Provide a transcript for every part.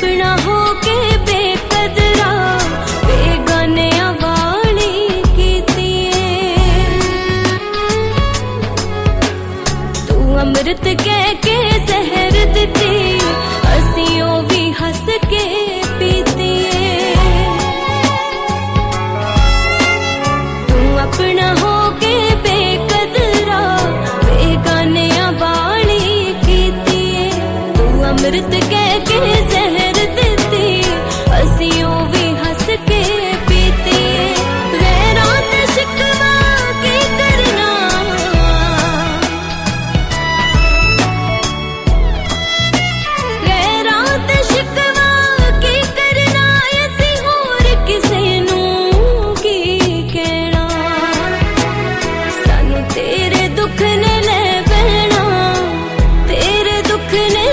अपना होके बेकदरा बेगाने वाली कीती तू अमृत कह के जहर दिती असियों भी हंस के पीती तू अपना होके बेकदरा बेगाने वाली कीती तू अमृत कह के जहर देती असियों भी हंस के पीती गैरों ते शिकवा की करना गैरों ते शिकवा की करना ऐसी होर किसे नू की कहना सानू तेरे दुख ने ले बहना तेरे दुख ने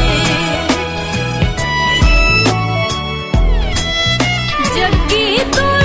तो